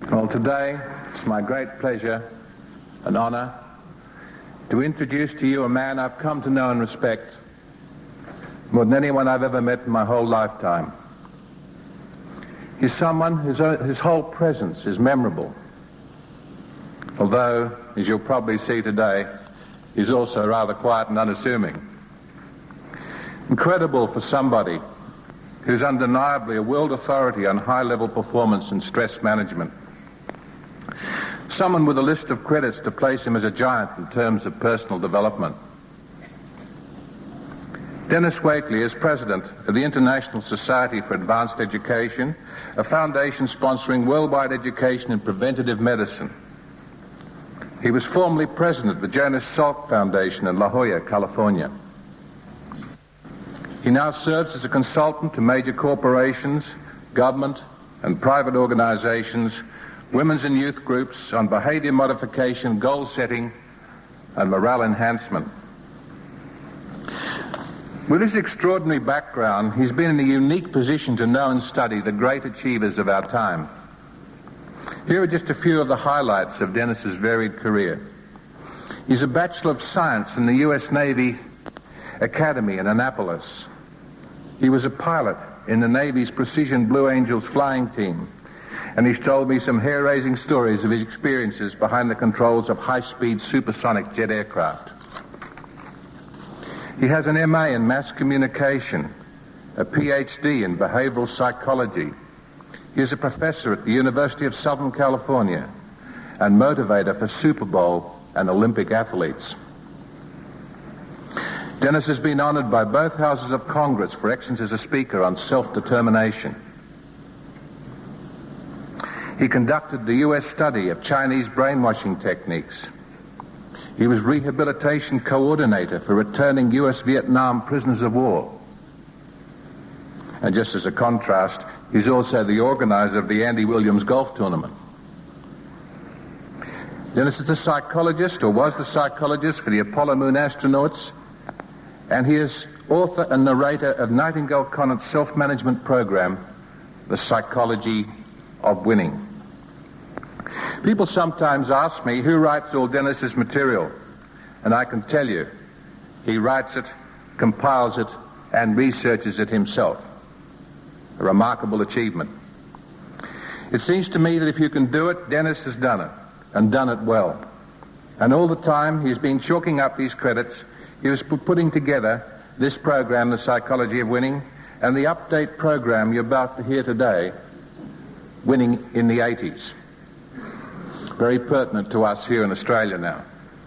Well, today it's my great pleasure and honor to introduce to you a man I've come to know and respect more than anyone I've ever met in my whole lifetime. He's someone his whole presence is memorable, although, as you'll probably see today, he's also rather quiet and unassuming. Incredible for somebody who's undeniably a world authority on high-level performance and stress management. Someone with a list of credits to place him as a giant in terms of personal development. Dennis Waitley is president of the International Society for Advanced Education, a foundation sponsoring worldwide education in preventative medicine. He was formerly president of the Jonas Salk Foundation in La Jolla, California. He now serves as a consultant to major corporations, government, and private organizations, women's and youth groups on behavior modification, goal setting, and morale enhancement. With his extraordinary background, he's been in a unique position to know and study the great achievers of our time. Here are just a few of the highlights of Dennis's varied career. He's a Bachelor of Science in the U.S. Navy Academy in Annapolis. He was a pilot in the Navy's Precision Blue Angels flying team, and he's told me some hair-raising stories of his experiences behind the controls of high-speed supersonic jet aircraft. He has an MA in mass communication, a PhD in behavioral psychology. He is a professor at the University of Southern California and motivator for Super Bowl and Olympic athletes. Dennis has been honored by both houses of Congress for excellence as a speaker on self-determination. He conducted the U.S. study of Chinese brainwashing techniques. He was rehabilitation coordinator for returning U.S. Vietnam prisoners of war. And just as a contrast, he's also the organizer of the Andy Williams golf tournament. Dennis is the psychologist, or was the psychologist, for the Apollo Moon astronauts, and he is author and narrator of Nightingale Conant's self-management program, The Psychology of Winning. People sometimes ask me who writes all Dennis's material, and I can tell you, he writes it, compiles it, and researches it himself. A remarkable achievement. It seems to me that if you can do it, Dennis has done it, and done it well. And all the time he's been chalking up these credits, he was putting together this program, The Psychology of Winning, and the update program you're about to hear today, Winning in the 80s. Very pertinent to us here in Australia now.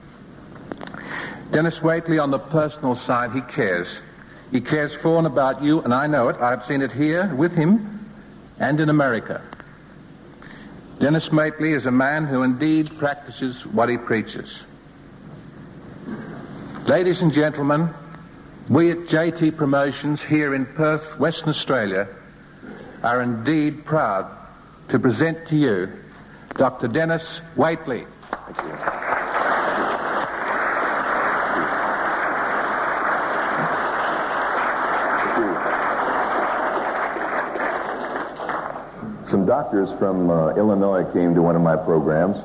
Dennis Waitley, on the personal side, he cares. He cares for and about you, and I know it. I've seen it here with him and in America. Dennis Waitley is a man who indeed practices what he preaches. Ladies and gentlemen, we at JT Promotions here in Perth, Western Australia, are indeed proud to present to you Dr. Dennis Waitley. Thank you. Some doctors from Illinois came to one of my programs,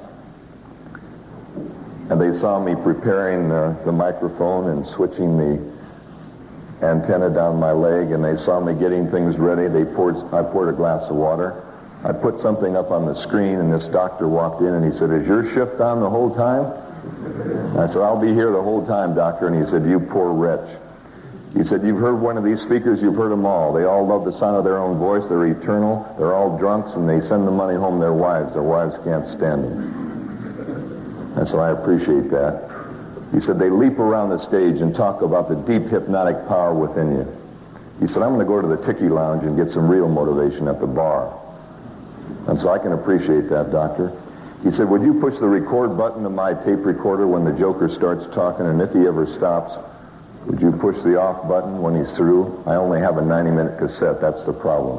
and they saw me preparing the microphone and switching the antenna down my leg, and they saw me getting things ready. I poured a glass of water. I put something up on the screen, and this doctor walked in, and he said, "Is your shift on the whole time?" I said, "I'll be here the whole time, doctor." And he said, "You poor wretch." He said, "You've heard one of these speakers, you've heard them all. They all love the sound of their own voice. They're eternal. They're all drunks, and they send the money home to their wives. Their wives can't stand them." And so I appreciate that. He said, "They leap around the stage and talk about the deep hypnotic power within you." He said, "I'm going to go to the Tiki Lounge and get some real motivation at the bar." And so I can appreciate that, doctor. He said, "Would you push the record button of my tape recorder when the joker starts talking, and if he ever stops, would you push the off button when he's through? I only have a 90-minute cassette. That's the problem."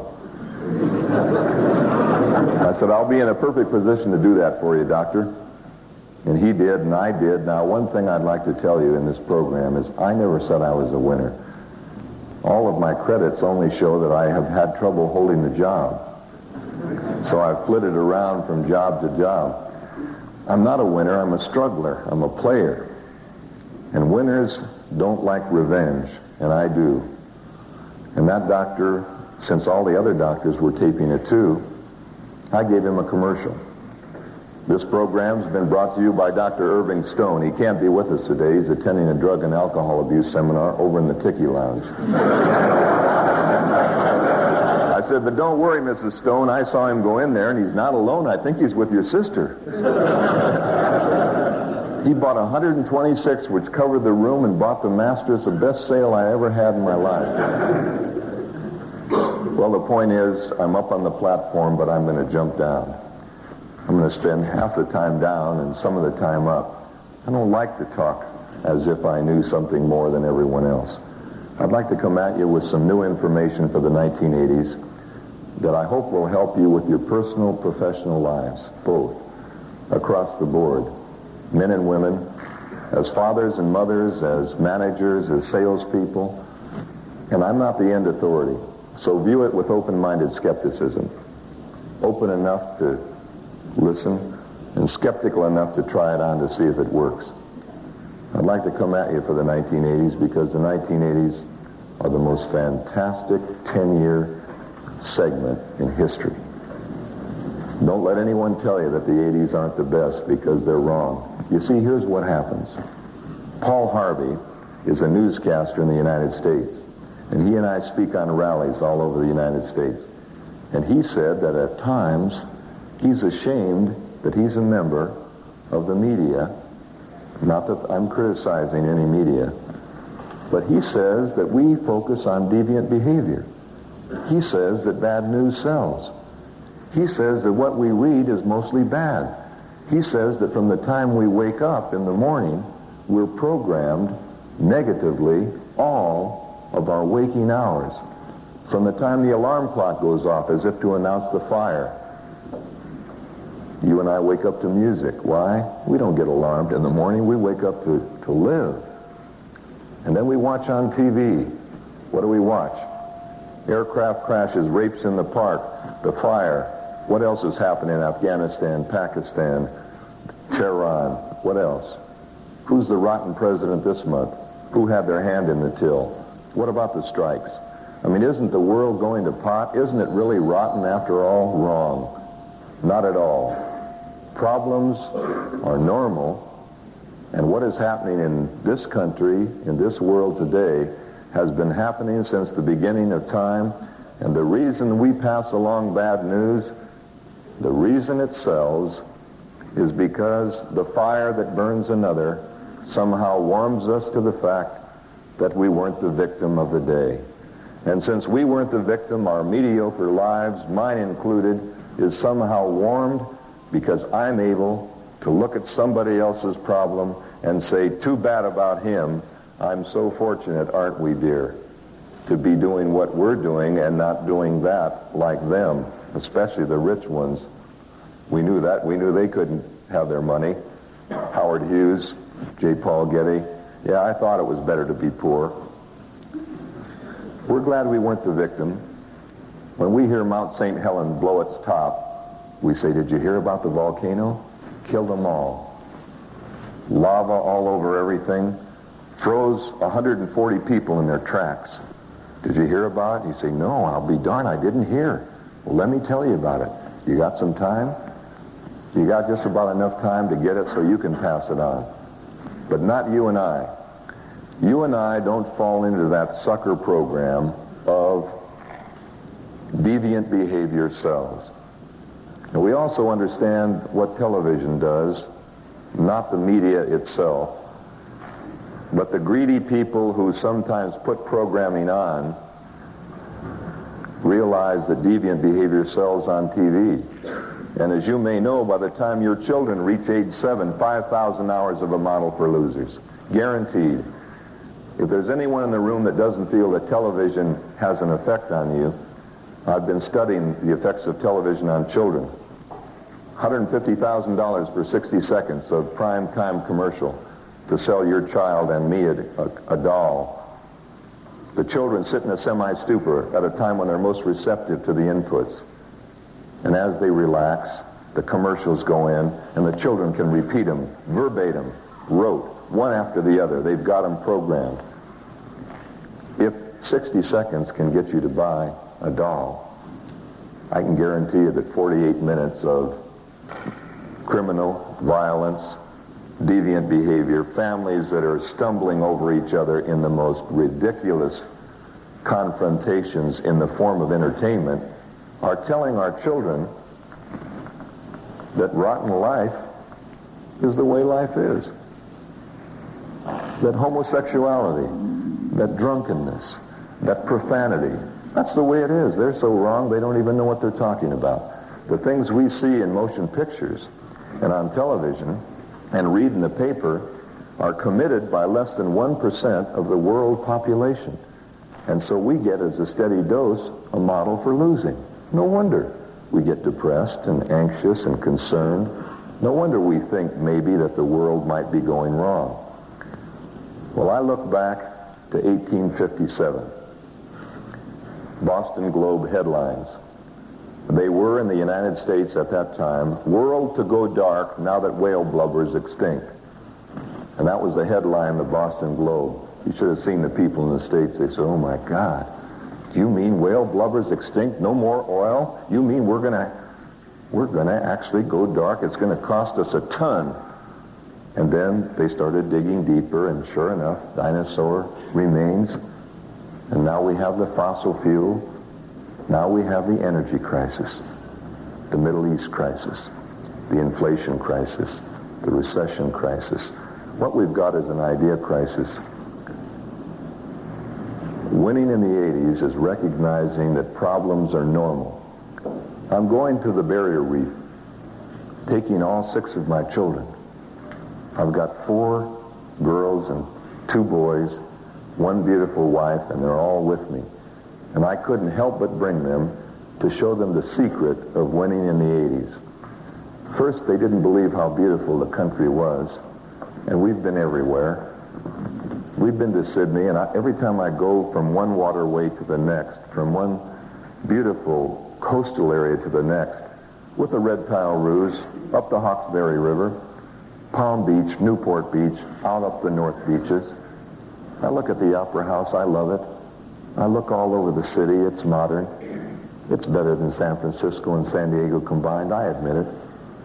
I said, "I'll be in a perfect position to do that for you, doctor." And he did, and I did. Now, one thing I'd like to tell you in this program is I never said I was a winner. All of my credits only show that I have had trouble holding the job. So I've flitted around from job to job. I'm not a winner, I'm a struggler, I'm a player. And winners don't like revenge, and I do. And that doctor, since all the other doctors were taping it too, I gave him a commercial. This program's been brought to you by Dr. Irving Stone. He can't be with us today. He's attending a drug and alcohol abuse seminar over in the Tiki Lounge. I said, but don't worry, Mrs. Stone. I saw him go in there, and he's not alone. I think he's with your sister. He bought 126, which covered the room, and bought the Masters, the best sale I ever had in my life. Well, the point is, I'm up on the platform, but I'm going to jump down. I'm going to spend half the time down and some of the time up. I don't like to talk as if I knew something more than everyone else. I'd like to come at you with some new information for the 1980s that I hope will help you with your personal, professional lives, both, across the board. Men and women, as fathers and mothers, as managers, as salespeople. And I'm not the end authority, so view it with open-minded skepticism. Open enough to listen and skeptical enough to try it on to see if it works. I'd like to come at you for the 1980s because the 1980s are the most fantastic 10-year segment in history. Don't let anyone tell you that the 80s aren't the best because they're wrong. You see, here's what happens. Paul Harvey is a newscaster in the United States, and he and I speak on rallies all over the United States. And he said that at times he's ashamed that he's a member of the media. Not that I'm criticizing any media, but he says that we focus on deviant behavior. He says that bad news sells. He says that what we read is mostly bad. He says that from the time we wake up in the morning, we're programmed negatively all of our waking hours. From the time the alarm clock goes off as if to announce the fire. You and I wake up to music. Why? We don't get alarmed in the morning. We wake up to live. And then we watch on TV. What do we watch? Aircraft crashes, rapes in the park, the fire. What else is happening in Afghanistan, Pakistan, Tehran? What else? Who's the rotten president this month? Who had their hand in the till? What about the strikes? I mean, isn't the world going to pot? Isn't it really rotten after all? Wrong. Not at all. Problems are normal, and what is happening in this country, in this world today, has been happening since the beginning of time, and the reason we pass along bad news, the reason it sells, is because the fire that burns another somehow warms us to the fact that we weren't the victim of the day. And since we weren't the victim, our mediocre lives, mine included, is somehow warmed because I'm able to look at somebody else's problem and say, too bad about him. I'm so fortunate, aren't we, dear, to be doing what we're doing and not doing that like them, especially the rich ones. We knew that. We knew they couldn't have their money. Howard Hughes, J. Paul Getty. Yeah, I thought it was better to be poor. We're glad we weren't the victim. When we hear Mount St. Helens blow its top, we say, did you hear about the volcano? Killed them all. Lava all over everything. Froze 140 people in their tracks. Did you hear about it? You say, no, I'll be darned, I didn't hear. Well, let me tell you about it. You got some time? You got just about enough time to get it so you can pass it on. But not you and I. You and I don't fall into that sucker program of deviant behavior sells. And we also understand what television does, not the media itself, but the greedy people who sometimes put programming on realize that deviant behavior sells on TV. And as you may know, by the time your children reach age 7, 5,000 hours of A Model for Losers. Guaranteed. If there's anyone in the room that doesn't feel that television has an effect on you, I've been studying the effects of television on children. $150,000 for 60 seconds of prime time commercial to sell your child and me a doll. The children sit in a semi-stupor at a time when they're most receptive to the inputs. And as they relax, the commercials go in, and the children can repeat them verbatim, rote, one after the other. They've got them programmed. If 60 seconds can get you to buy a doll, I can guarantee you that 48 minutes of criminal violence, deviant behavior, families that are stumbling over each other in the most ridiculous confrontations in the form of entertainment are telling our children that rotten life is the way life is. That homosexuality, that drunkenness, that profanity, that's the way it is. They're so wrong they don't even know what they're talking about. The things we see in motion pictures and on television and read in the paper are committed by less than 1% of the world population. And so we get as a steady dose a model for losing. No wonder we get depressed and anxious and concerned. No wonder we think maybe that the world might be going wrong. Well, I look back to 1857. Boston Globe headlines. They were in the United States at that time, "World to go dark now that whale blubber is extinct." And that was the headline of the Boston Globe. You should have seen the people in the States. They said, "Oh my God, do you mean whale blubber's extinct? No more oil? You mean we're gonna actually go dark? It's gonna cost us a ton." And then they started digging deeper, and sure enough, dinosaur remains. And now we have the fossil fuel. Now we have the energy crisis, the Middle East crisis, the inflation crisis, the recession crisis. What we've got is an idea crisis. Winning in the 80s is recognizing that problems are normal. I'm going to the barrier reef, taking all 6 of my children. I've got 4 girls and 2 boys, 1 beautiful wife, and they're all with me. And I couldn't help but bring them to show them the secret of winning in the 80s. First, they didn't believe how beautiful the country was, and we've been everywhere. We've been to Sydney, and every time I go from one waterway to the next, from one beautiful coastal area to the next, with the red tile roofs, up the Hawkesbury River, Palm Beach, Newport Beach, out up the North Beaches, I look at the Opera House, I love it. I look all over the city, it's modern. It's better than San Francisco and San Diego combined, I admit it.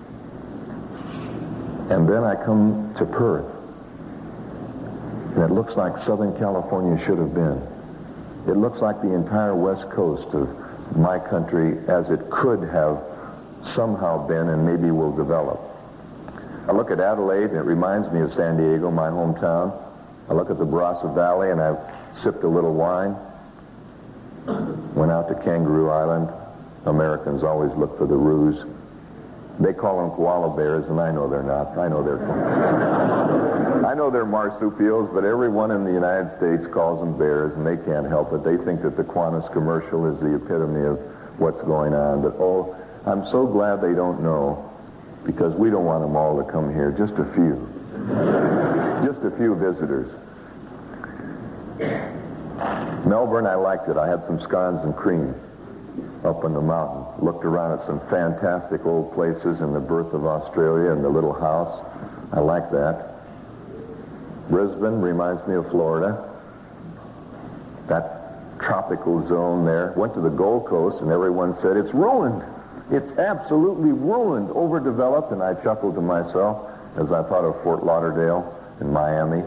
And then I come to Perth, and it looks like Southern California should have been. It looks like the entire west coast of my country as it could have somehow been and maybe will develop. I look at Adelaide, and it reminds me of San Diego, my hometown. I look at the Barossa Valley, and I've sipped a little wine. Went out to Kangaroo Island. Americans always look for the roos. They call them koala bears, and I know they're not. I know they're marsupials, but everyone in the United States calls them bears, and they can't help it. They think that the Qantas commercial is the epitome of what's going on. But, oh, I'm so glad they don't know, because we don't want them all to come here. Just a few. Just a few visitors. Melbourne, I liked it. I had some scones and cream up on the mountain. Looked around at some fantastic old places and the birth of Australia and the little house. I like that. Brisbane reminds me of Florida. That tropical zone there. Went to the Gold Coast, and everyone said, "It's ruined. It's absolutely ruined, overdeveloped." And I chuckled to myself as I thought of Fort Lauderdale and Miami.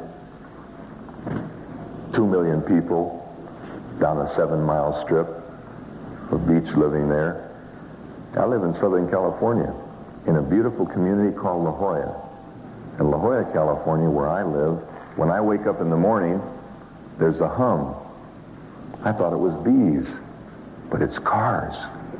2 million people down a 7-mile strip of beach living there. I live in Southern California in a beautiful community called La Jolla. In La Jolla, California, where I live, when I wake up in the morning, there's a hum. I thought it was bees, but it's cars.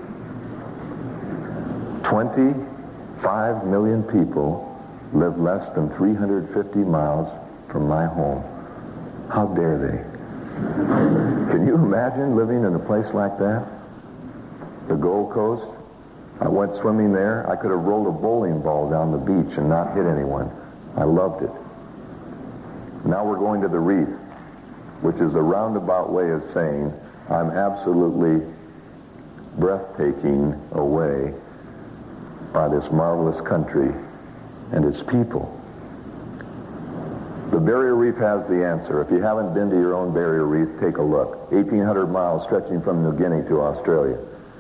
25 million people live less than 350 miles from my home. How dare they? Can you imagine living in a place like that? The Gold Coast. I went swimming there. I could have rolled a bowling ball down the beach and not hit anyone. I loved it. Now we're going to the reef, which is a roundabout way of saying I'm absolutely breathtaking a way by this marvelous country and its people. The Barrier Reef has the answer. If you haven't been to your own Barrier Reef, take a look. 1,800 miles stretching from New Guinea to Australia.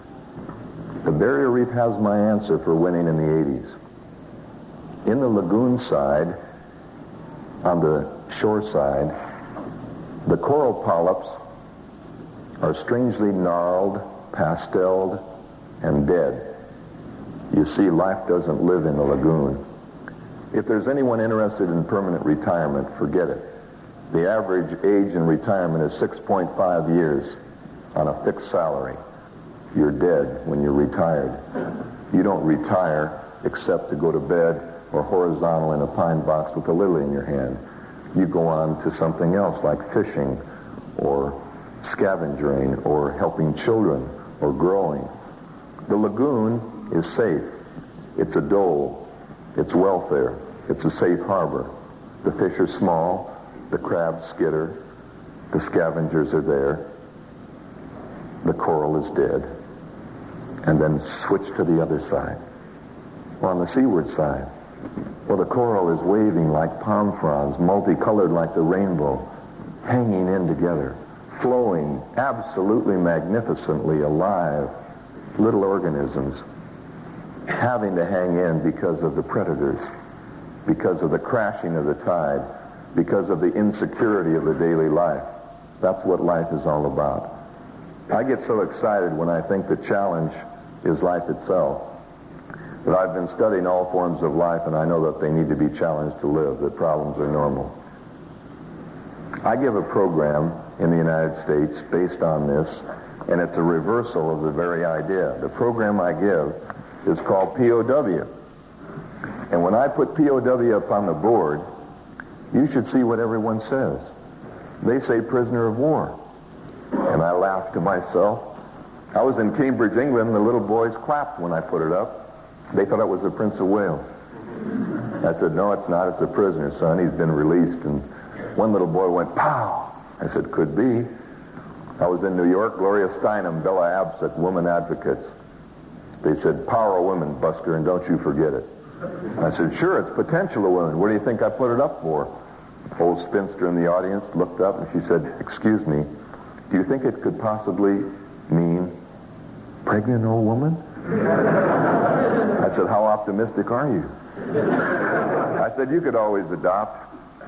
The Barrier Reef has my answer for winning in the 80s. In the lagoon side, on the shore side, the coral polyps are strangely gnarled, pasteled, and dead. You see, life doesn't live in the lagoon. If there's anyone interested in permanent retirement, forget it. The average age in retirement is 6.5 years on a fixed salary. You're dead when you're retired. You don't retire except to go to bed or horizontal in a pine box with a lily in your hand. You go on to something else like fishing or scavenging or helping children or growing. The lagoon is safe. It's a dole. It's welfare. It's a safe harbor. The fish are small. The crabs skitter. The scavengers are there. The coral is dead. And then switch to the other side. On the seaward side, well, the coral is waving like palm fronds, multicolored like the rainbow, hanging in together, flowing, absolutely magnificently alive, little organisms having to hang in because of the predators, because of the crashing of the tide, because of the insecurity of the daily life. That's what life is all about. I get so excited when I think the challenge is life itself. But I've been studying all forms of life, and I know that they need to be challenged to live, that problems are normal. I give a program in the United States based on this, and it's a reversal of the very idea. The program I give is called POW. And when I put POW up on the board, you should see what everyone says. They say prisoner of war. And I laugh to myself. I was in Cambridge, England, and the little boys clapped when I put it up. They thought it was the Prince of Wales. I said, no, it's not. It's a prisoner, son. He's been released. And one little boy went, pow! I said, could be. I was in New York. Gloria Steinem, Bella Absett, women advocates. They said, power of women, Buster, and don't you forget it. I said, sure, it's potential of women. What do you think I put it up for? Old spinster in the audience looked up and she said, excuse me, do you think it could possibly mean pregnant old woman? I said, how optimistic are you? I said, you could always adopt.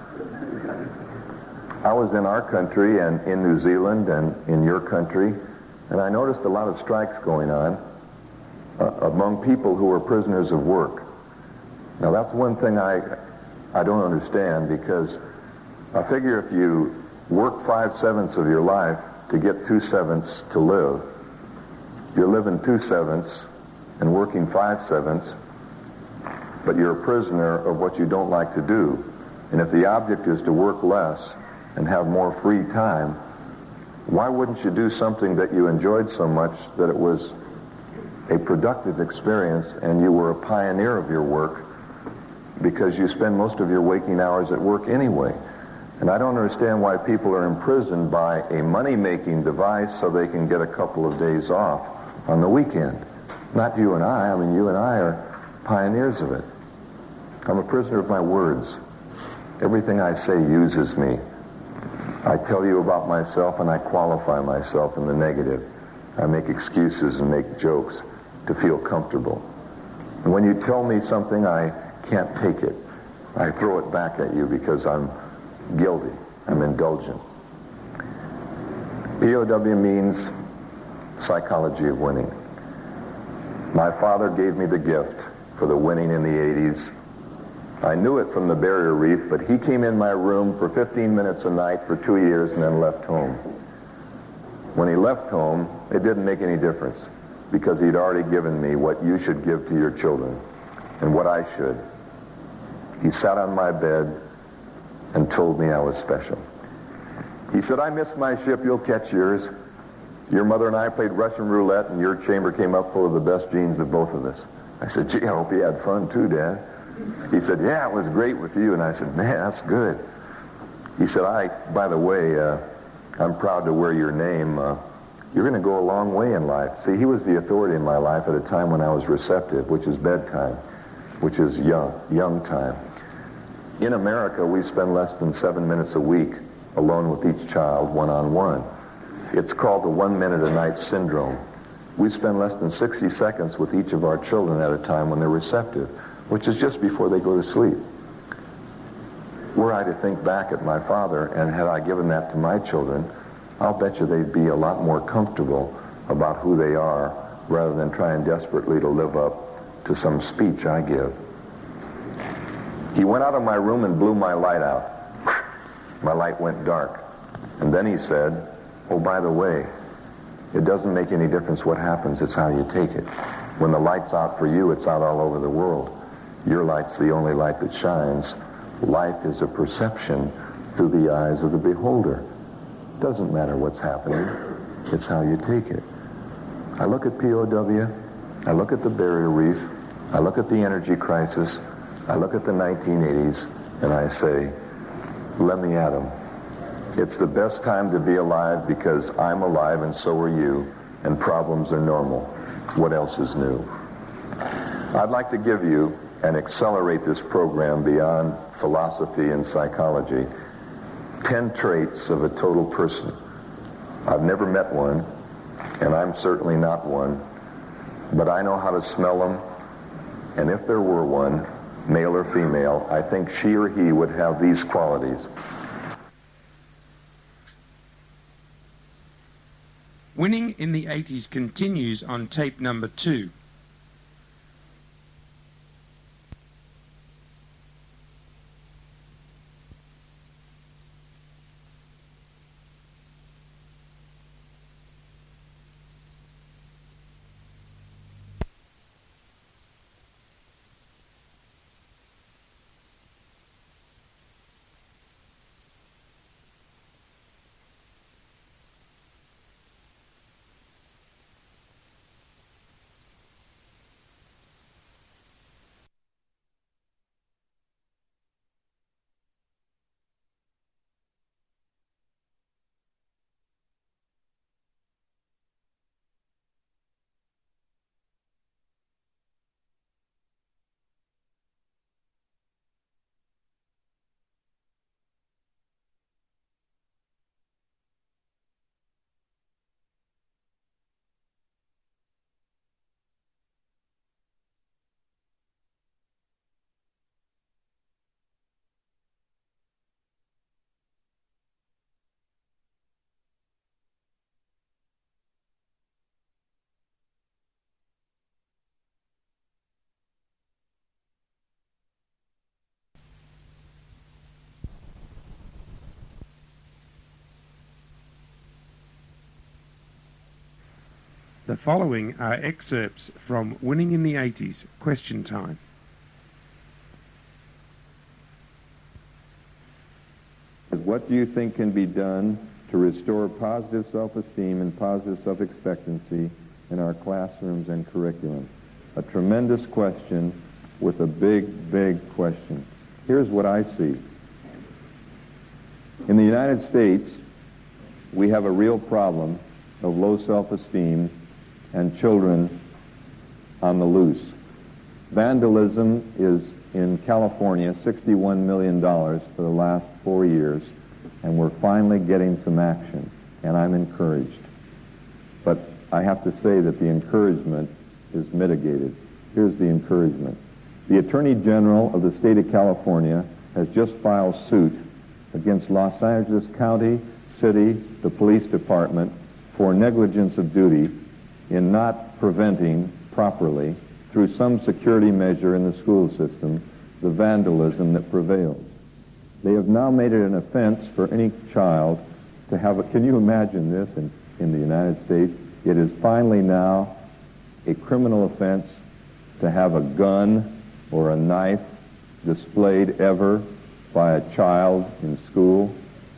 I was in our country and in New Zealand and in your country, and I noticed a lot of strikes going on among people who were prisoners of work. Now, that's one thing I don't understand, because I figure if you work 5/7 of your life to get 2/7 to live, you're living 2/7 and working 5/7, but you're a prisoner of what you don't like to do. And if the object is to work less and have more free time, why wouldn't you do something that you enjoyed so much that it was a productive experience and you were a pioneer of your work, because you spend most of your waking hours at work anyway? And I don't understand why people are imprisoned by a money-making device so they can get a couple of days off on the weekend. Not you and I. I mean, you and I are pioneers of it. I'm a prisoner of my words. Everything I say uses me. I tell you about myself and I qualify myself in the negative. I make excuses and make jokes to feel comfortable. And when you tell me something, I can't take it. I throw it back at you because I'm guilty. I'm indulgent. POW means psychology of winning. My father gave me the gift for the winning in the 80s. I knew it from the Barrier Reef, but he came in my room for 15 minutes a night for 2 years and then left home. When he left home, it didn't make any difference, because he'd already given me what you should give to your children and what I should. He sat on my bed and told me I was special. He said, I missed my ship, you'll catch yours. Your mother and I played Russian roulette and your chamber came up full of the best genes of both of us. I said, gee, I hope you had fun too, Dad. He said, yeah, it was great with you. And I said, man, that's good. He said, by the way, I'm proud to wear your name. You're going to go a long way in life. See, he was the authority in my life at a time when I was receptive, which is bedtime, which is young time. In America, we spend less than 7 minutes a week alone with each child, one-on-one. It's called the 1 minute a night syndrome. We spend less than 60 seconds with each of our children at a time when they're receptive, which is just before they go to sleep. Were I to think back at my father, and had I given that to my children, I'll bet you they'd be a lot more comfortable about who they are rather than trying desperately to live up to some speech I give. He went out of my room and blew my light out. My light went dark. And then he said, oh, by the way, it doesn't make any difference what happens, it's how you take it. When the light's out for you, it's out all over the world. Your light's the only light that shines. Life is a perception through the eyes of the beholder. Doesn't matter what's happening, it's how you take it. I look at POW, I look at the barrier reef, I look at the energy crisis, I look at the 1980s, and I say, let me at 'em. It's the best time to be alive because I'm alive and so are you, and problems are normal. What else is new? I'd like to give you and accelerate this program beyond philosophy and psychology. 10 traits of a total person. I've never met one, and I'm certainly not one, but I know how to smell them, and if there were one, male or female, I think she or he would have these qualities. Winning in the 80s continues on tape number 2. The following are excerpts from Winning in the 80s, Question Time. What do you think can be done to restore positive self-esteem and positive self-expectancy in our classrooms and curriculum? A tremendous question with a big, big question. Here's what I see. In the United States, we have a real problem of low self-esteem and children on the loose. Vandalism is in California $61 million for the last 4 years, and we're finally getting some action, and I'm encouraged. But I have to say that the encouragement is mitigated. Here's the encouragement. The Attorney General of the state of California has just filed suit against Los Angeles County, City, the police department for negligence of duty in not preventing properly, through some security measure in the school system, the vandalism that prevails. They have now made it an offense for any child to have a, can you imagine this in the United States? It is finally now a criminal offense to have a gun or a knife displayed ever by a child in school.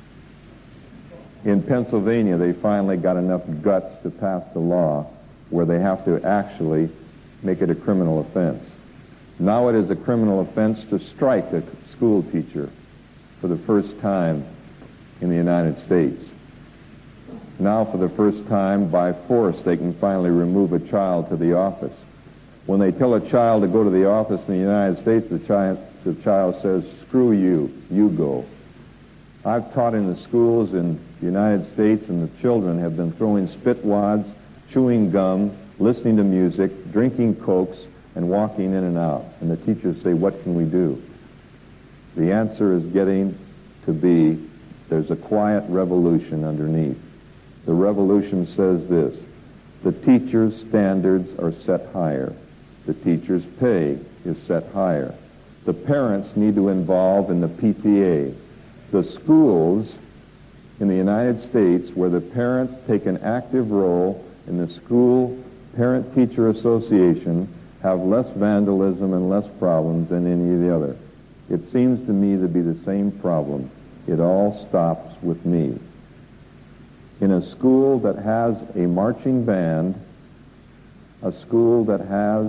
In Pennsylvania, they finally got enough guts to pass the law where they have to actually make it a criminal offense. Now it is a criminal offense to strike a school teacher for the first time in the United States. Now, for the first time, by force, they can finally remove a child to the office. When they tell a child to go to the office in the United States, the child says, "Screw you, you go." I've taught in the schools in the United States, and the children have been throwing spit wads, chewing gum, listening to music, drinking Cokes, and walking in and out. And the teachers say, "What can we do?" The answer is getting to be, there's a quiet revolution underneath. The revolution says this: the teachers' standards are set higher. The teachers' pay is set higher. The parents need to involve in the PTA. The schools in the United States where the parents take an active role in the school parent-teacher association have less vandalism and less problems than any of the other. It seems to me to be the same problem. It all stops with me. In a school that has a marching band, a school that has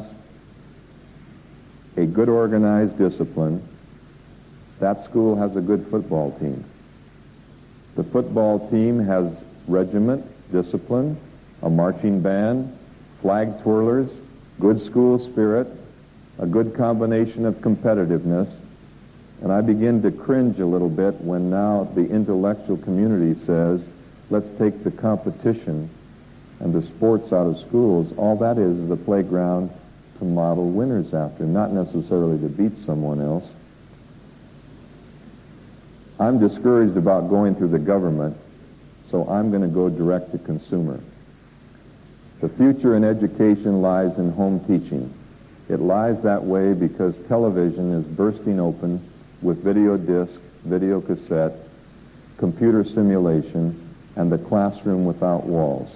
a good organized discipline, that school has a good football team. The football team has regiment, discipline, a marching band, flag twirlers, good school spirit, a good combination of competitiveness, and I begin to cringe a little bit when now the intellectual community says, let's take the competition and the sports out of schools. All that is a playground to model winners after, not necessarily to beat someone else. I'm discouraged about going through the government, so I'm going to go direct to consumer. The future in education lies in home teaching. It lies that way because television is bursting open with video disc, video cassette, computer simulation, and the classroom without walls.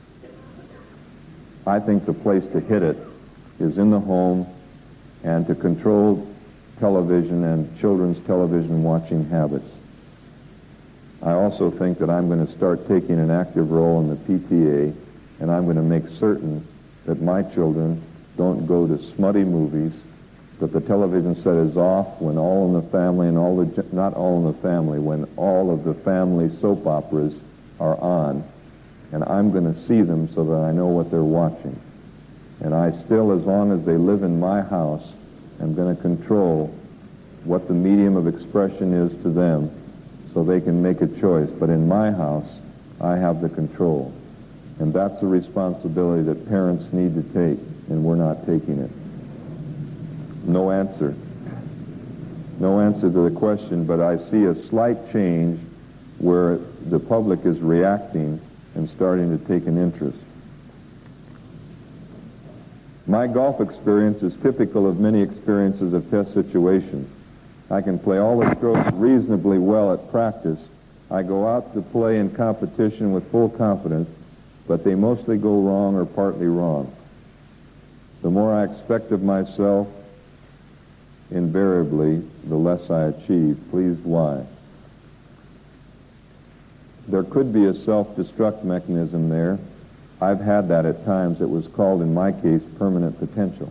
I think the place to hit it is in the home and to control television and children's television watching habits. I also think that I'm going to start taking an active role in the PTA, and I'm going to make certain that my children don't go to smutty movies, that the television set is off when All in the Family and not All in the Family, when all of the family soap operas are on, and I'm going to see them so that I know what they're watching. And I still, as long as they live in my house, am going to control what the medium of expression is to them so they can make a choice. But in my house, I have the control. And that's a responsibility that parents need to take, and we're not taking it. No answer. No answer to the question, but I see a slight change where the public is reacting and starting to take an interest. My golf experience is typical of many experiences of test situations. I can play all the strokes reasonably well at practice. I go out to play in competition with full confidence, but they mostly go wrong or partly wrong. The more I expect of myself, invariably, the less I achieve. Please, why? There could be a self-destruct mechanism there. I've had that at times. It was called, in my case, permanent potential.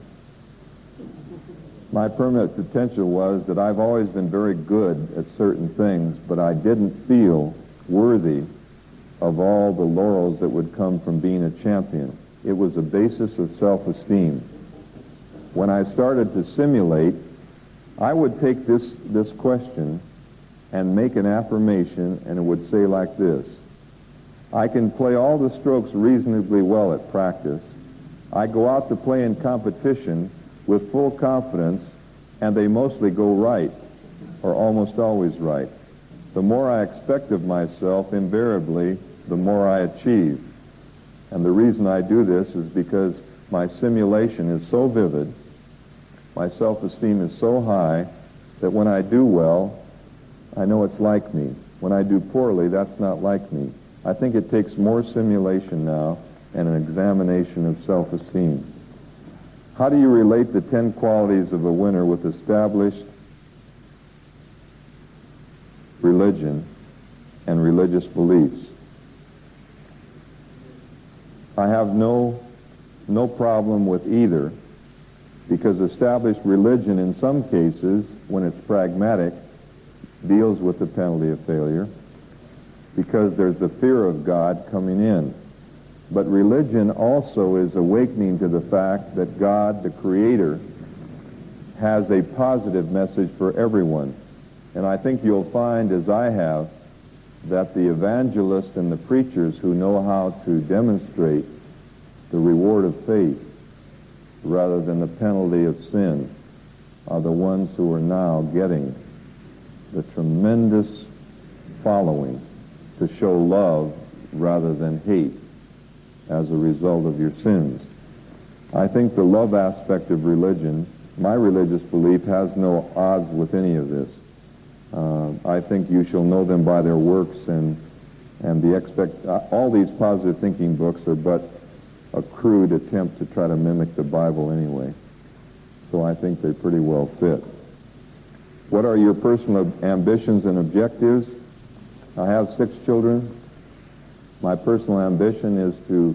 My permanent potential was that I've always been very good at certain things, but I didn't feel worthy of all the laurels that would come from being a champion. It was a basis of self-esteem. When I started to simulate, I would take this question and make an affirmation, and it would say like this: I can play all the strokes reasonably well at practice. I go out to play in competition with full confidence, and they mostly go right, or almost always right. The more I expect of myself, invariably, the more I achieve. And the reason I do this is because my simulation is so vivid, my self-esteem is so high, that when I do well, I know it's like me. When I do poorly, that's not like me. I think it takes more simulation now and an examination of self-esteem. How do you relate the 10 qualities of a winner with established religion and religious beliefs? I have no problem with either, because established religion in some cases, when it's pragmatic, deals with the penalty of failure. because there's the fear of God coming in. But religion also is awakening to the fact that God, the Creator, has a positive message for everyone. And I think you'll find, as I have, that the evangelists and the preachers who know how to demonstrate the reward of faith rather than the penalty of sin are the ones who are now getting the tremendous following to show love rather than hate as a result of your sins. I think the love aspect of religion, my religious belief, has no odds with any of this. I think you shall know them by their works, and all these positive thinking books are but a crude attempt to try to mimic the Bible anyway. So I think they pretty well fit. What are your personal ambitions and objectives? I have 6 children. My personal ambition is to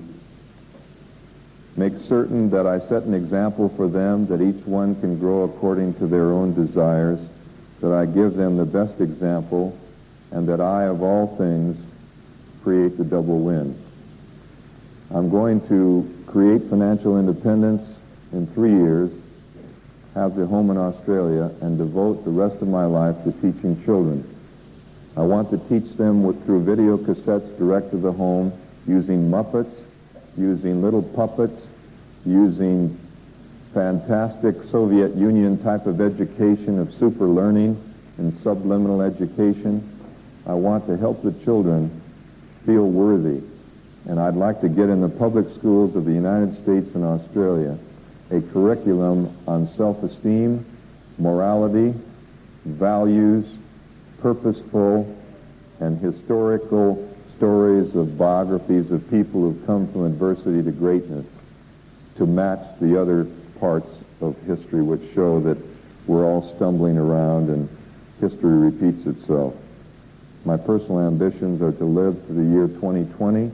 make certain that I set an example for them, that each one can grow according to their own desires, that I give them the best example, and that I, of all things, create the double win. I'm going to create financial independence in 3 years, have the home in Australia, and devote the rest of my life to teaching children. I want to teach them through video cassettes direct to the home, using Muppets, using little puppets, using fantastic Soviet Union type of education of super learning and subliminal education. I want to help the children feel worthy. And I'd like to get in the public schools of the United States and Australia a curriculum on self-esteem, morality, values, purposeful and historical stories of biographies of people who've come from adversity to greatness to match the other parts of history which show that we're all stumbling around and history repeats itself. My personal ambitions are to live to the year 2020.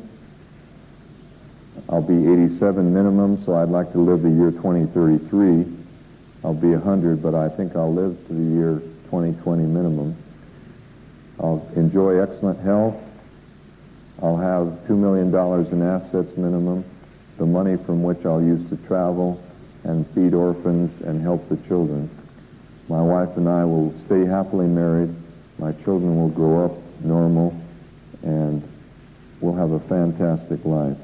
I'll be 87 minimum, so I'd like to live the year 2033. I'll be 100, but I think I'll live to the year 2020 minimum. I'll enjoy excellent health. I'll have $2 million in assets minimum, the money from which I'll use to travel and feed orphans and help the children. My wife and I will stay happily married. My children will grow up normal, and we'll have a fantastic life.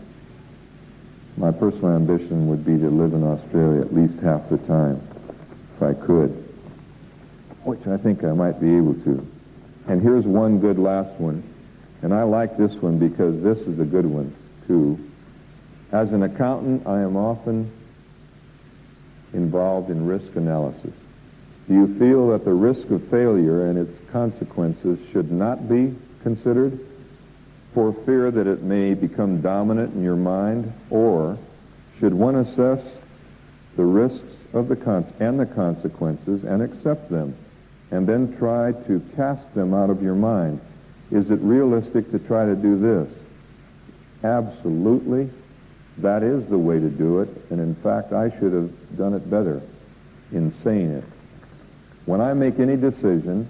My personal ambition would be to live in Australia at least half the time, if I could, which I think I might be able to. And here's one good last one, and I like this one because this is a good one, too. As an accountant, I am often involved in risk analysis. Do you feel that the risk of failure and its consequences should not be considered for fear that it may become dominant in your mind? Or should one assess the risks of the consequences and accept them, and then try to cast them out of your mind? Is it realistic to try to do this? Absolutely. That is the way to do it, and in fact, I should have done it better in saying it. When I make any decision,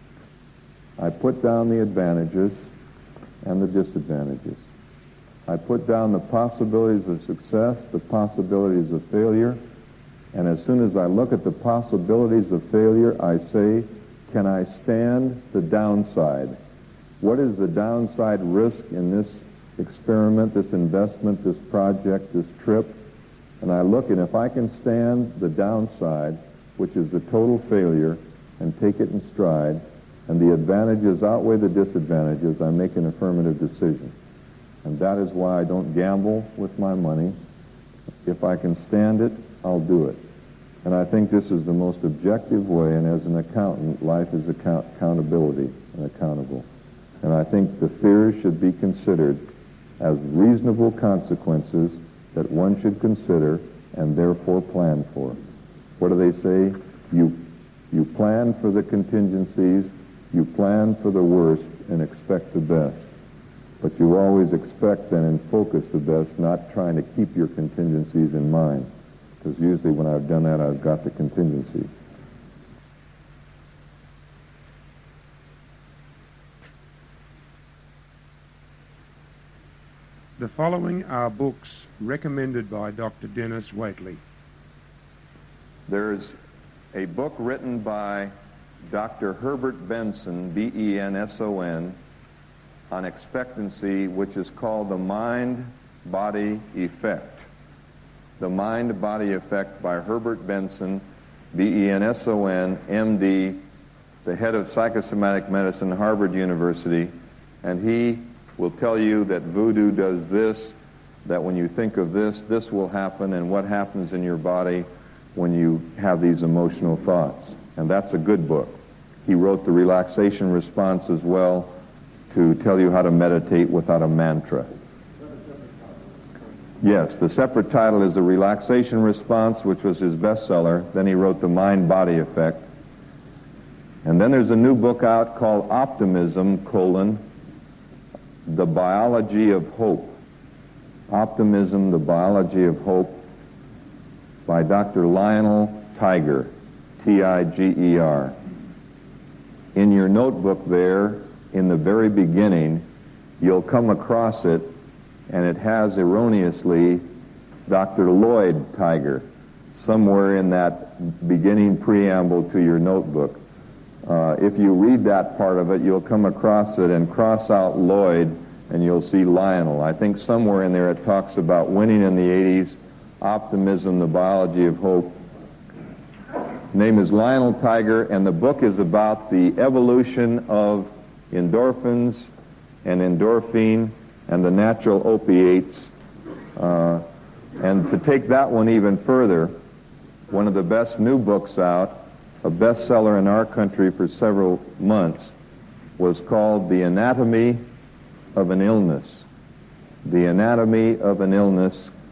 I put down the advantages and the disadvantages. I put down the possibilities of success, the possibilities of failure, and as soon as I look at the possibilities of failure, I say, can I stand the downside? What is the downside risk in this experiment, this investment, this project, this trip? And I look, and if I can stand the downside, which is the total failure, and take it in stride, and the advantages outweigh the disadvantages, I make an affirmative decision. And that is why I don't gamble with my money. If I can stand it, I'll do it. And I think this is the most objective way, and as an accountant, life is accountability and accountable. And I think the fears should be considered as reasonable consequences that one should consider and therefore plan for. What do they say? You plan for the contingencies, you plan for the worst, and expect the best. But you always expect then and focus the best, not trying to keep your contingencies in mind. Because usually when I've done that, I've got the contingency. The following are books recommended by Dr. Dennis Waitley. There's a book written by Dr. Herbert Benson, B-E-N-S-O-N, on expectancy, which is called The Mind-Body Effect. The Mind-Body Effect by Herbert Benson, B-E-N-S-O-N, M.D., the head of psychosomatic medicine at Harvard University, and he will tell you that voodoo does this, that when you think of this, this will happen, and what happens in your body when you have these emotional thoughts. And that's a good book. He wrote the relaxation response as well to tell you how to meditate without a mantra. Yes, the separate title is The Relaxation Response, which was his bestseller. Then he wrote The Mind-Body Effect. And then there's a new book out called Optimism, The Biology of Hope. Optimism, The Biology of Hope, by Dr. Lionel Tiger, T-I-G-E-R. In your notebook there, in the very beginning, you'll come across it, and it has erroneously Dr. Lloyd Tiger, somewhere in that beginning preamble to your notebook. If you read that part of it, you'll come across it and cross out Lloyd, and you'll see Lionel. I think somewhere in there it talks about winning in the 80s, optimism, the biology of hope. Name is Lionel Tiger, and the book is about the evolution of endorphins and endorphine and the natural opiates. And to take that one even further, one of the best new books out, a bestseller in our country for several months, was called The Anatomy of an Illness. The Anatomy of an Illness,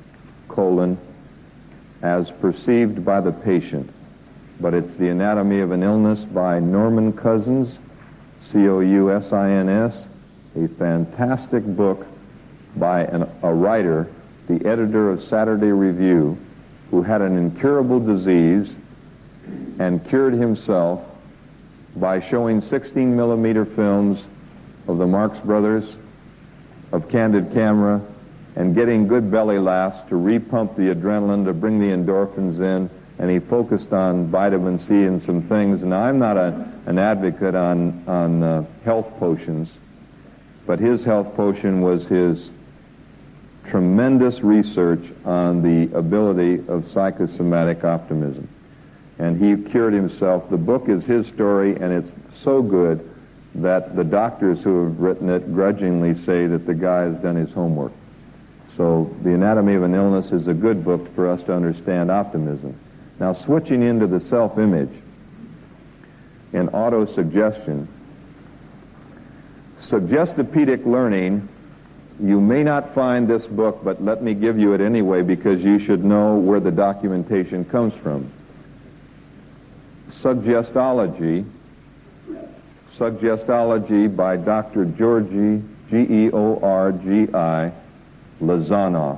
as perceived by the patient. But it's The Anatomy of an Illness by Norman Cousins, C-O-U-S-I-N-S, a fantastic book by a writer, the editor of Saturday Review, who had an incurable disease and cured himself by showing 16-millimeter films of the Marx Brothers, of Candid Camera, and getting good belly laughs to repump the adrenaline, to bring the endorphins in, and he focused on vitamin C and some things. Now, I'm not an advocate on health potions, but his health potion was his tremendous research on the ability of psychosomatic optimism. And he cured himself. The book is his story, and it's so good that the doctors who have written it grudgingly say that the guy has done his homework. So The Anatomy of an Illness is a good book for us to understand optimism. Now, switching into the self-image and auto-suggestion, Suggestopedic Learning, you may not find this book, but let me give you it anyway because you should know where the documentation comes from. Suggestology by Dr. Georgi, Georgi, Lozanov,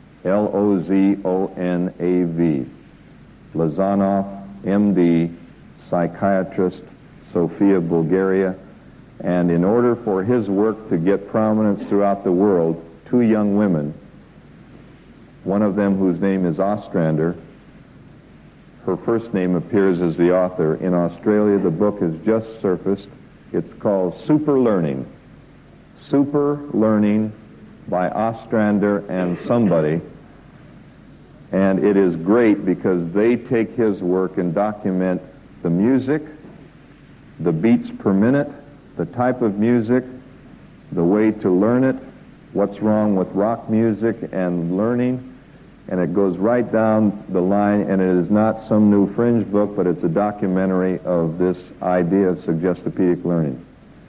L-O-Z-O-N-A-V. Lozanov, M.D., psychiatrist, Sofia, Bulgaria. And in order for his work to get prominence throughout the world, two young women, one of them whose name is Ostrander, her first name appears as the author. In Australia, the book has just surfaced. It's called Super Learning. Super Learning by Ostrander and somebody. And it is great because they take his work and document the music, the beats per minute, the type of music, the way to learn it, what's wrong with rock music and learning, and it goes right down the line, and it is not some new fringe book, but it's a documentary of this idea of suggestopedic learning.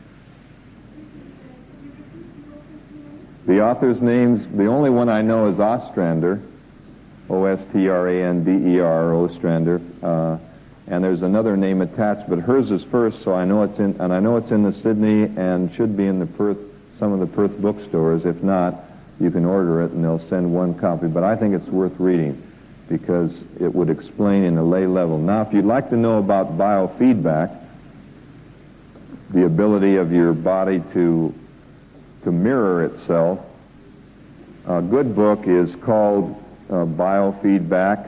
The author's names, the only one I know is Ostrander, O-S-T-R-A-N-D-E-R, Ostrander, and there's another name attached, but hers is first, so I know it's in, and I know it's in the Sydney and should be in the Perth, some of the Perth bookstores. If not, you can order it and they'll send one copy. But I think it's worth reading because it would explain in a lay level. Now, if you'd like to know about biofeedback, the ability of your body to mirror itself, A good book is called Biofeedback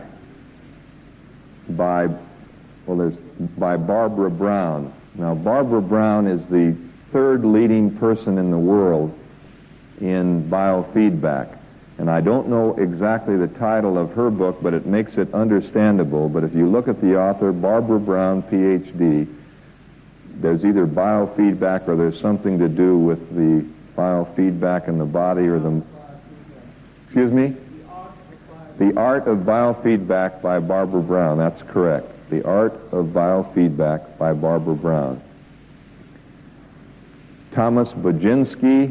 by Barbara Brown. Now, Barbara Brown is the third leading person in the world in biofeedback. And I don't know exactly the title of her book, but it makes it understandable. But if you look at the author, Barbara Brown, Ph.D., there's either biofeedback or there's something to do with the biofeedback in the body or the... Excuse me? The Art of Biofeedback by Barbara Brown. That's correct. The Art of Biofeedback by Barbara Brown. Thomas Budzinski,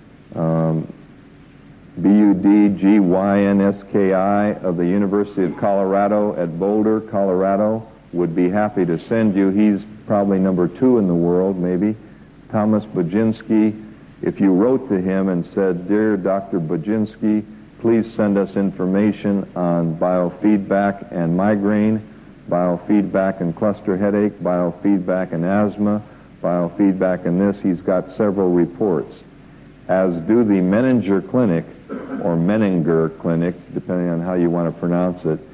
Budgynski of the University of Colorado at Boulder, Colorado, would be happy to send you. He's probably number 2 in the world, maybe. Thomas Budzinski, if you wrote to him and said, "Dear Dr. Budzinski, please send us information on biofeedback and migraine, biofeedback and cluster headache, biofeedback and asthma, biofeedback and this," he's got several reports, as do the Menninger Clinic, or Menninger Clinic, depending on how you want to pronounce it,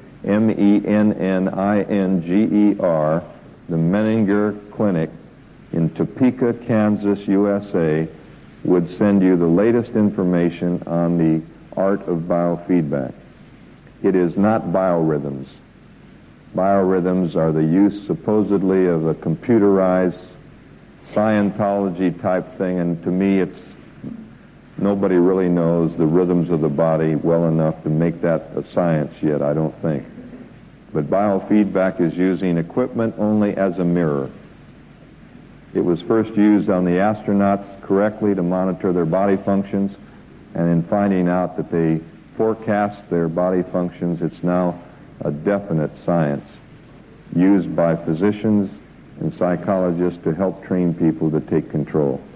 Menninger, the Menninger Clinic in Topeka, Kansas, USA, would send you the latest information on the art of biofeedback. It is not biorhythms. Biorhythms are the use supposedly of a computerized Scientology type thing, and to me it's nobody really knows the rhythms of the body well enough to make that a science yet, I don't think. But biofeedback is using equipment only as a mirror. It was first used on the astronauts correctly to monitor their body functions, and in finding out that they forecast their body functions, it's now a definite science used by physicians and psychologists to help train people to take control.